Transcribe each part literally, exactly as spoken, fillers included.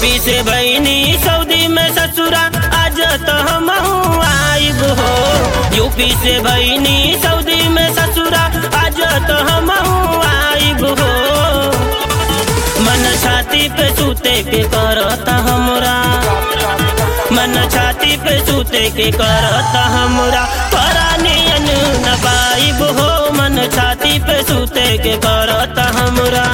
UP से भईनी Saudi में ससुरा आज तो हम आइब हो। यूपी से भईनी सऊदी में ससुरा आज तो हम आइब हो। मन छाती पे सूते के करता हमरा, मन छाती पे सूते के करता हमरा, परानियन न पाइब हो। मन छाती पे सूते के करता हमरा।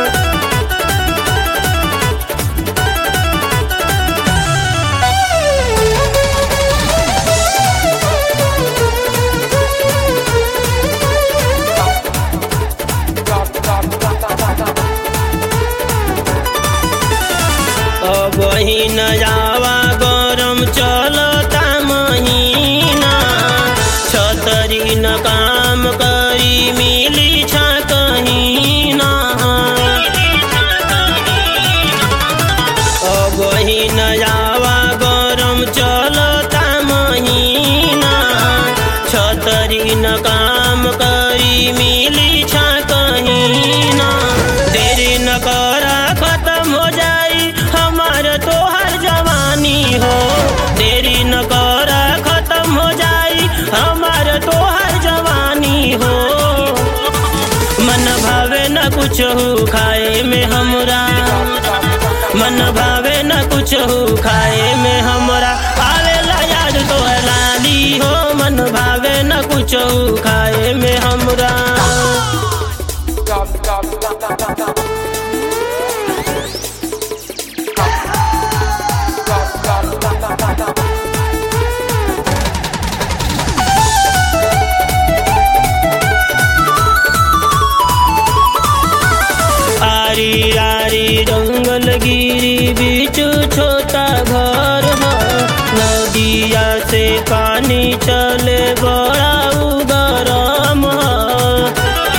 वही न जावा गरम चलता महीना, छतरी न काम करी मिली छा कहीं ना। वही न जावा गरम चलता महीना, छतरी न काम करी मिली छा कहीं ना। देरी न करा खत्म हो जाई हमार तोहर जवानी हो। देरी न करा खत्म हो जाई हमार तोहर जवानी हो। मन भावे न कुछ हो खाए में हमरा, मन भावे न कुछ हो खाए में हमरा, आवेला याद तोहर लाली हो। मन भावे न कुछ हो खाए में हमरा। आरी आरी जंगल गिरी बीच छोटा घर है, नदिया से पानी चले बड़ा गरम है।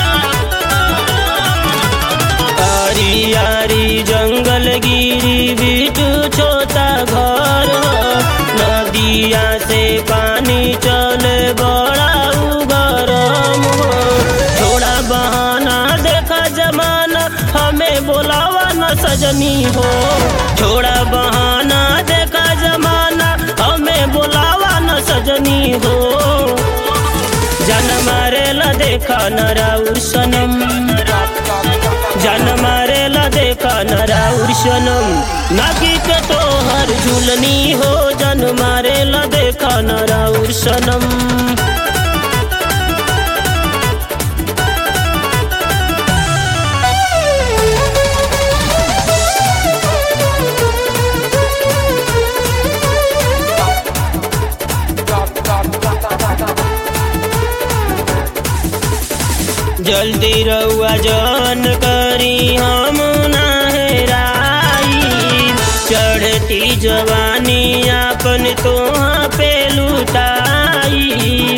आरी आरी जंगल गिरी बीच छोटा घर है, नदिया से पानी चले बड़ा गरम है। थोड़ा बहाना देखा जमाना हमें बोलावा न सजनी हो। थोड़ा बहाना देखा जमाना हमें बोलावा न सजनी हो। जन मारे ला देखा न राउर सनम, जन मारे ला देखा न राउर सनम, नाकी के तोहर झूलनी हो। जन मारे ला देखा न राउर सनम। जल्दी रउआ जान करी हम ना हेराई, चढ़ती जवानी आपन तोहाँ पे लुटाई।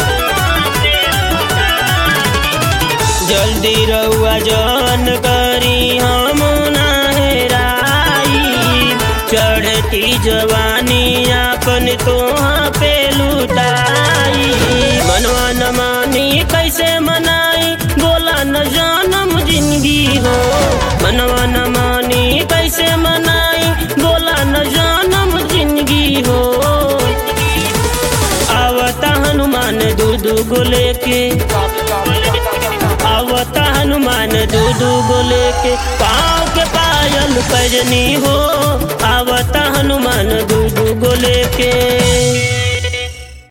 जल्दी रउआ जान करी हम ना हेराई, चढ़ती जवानी आपन तोहाँ पे लुटाई। मनवा न मानी कैसे मनाई बोला न जानम जिंदगी हो। मनवा न मानी कैसे मनाई बोला न जानम जिंदगी हो। आवता हनुमान दूधू को लेके, आवता हनुमान दूधू को लेके, पाँव के पायल पैजनी हो। आवता हनुमान दूधू को लेके।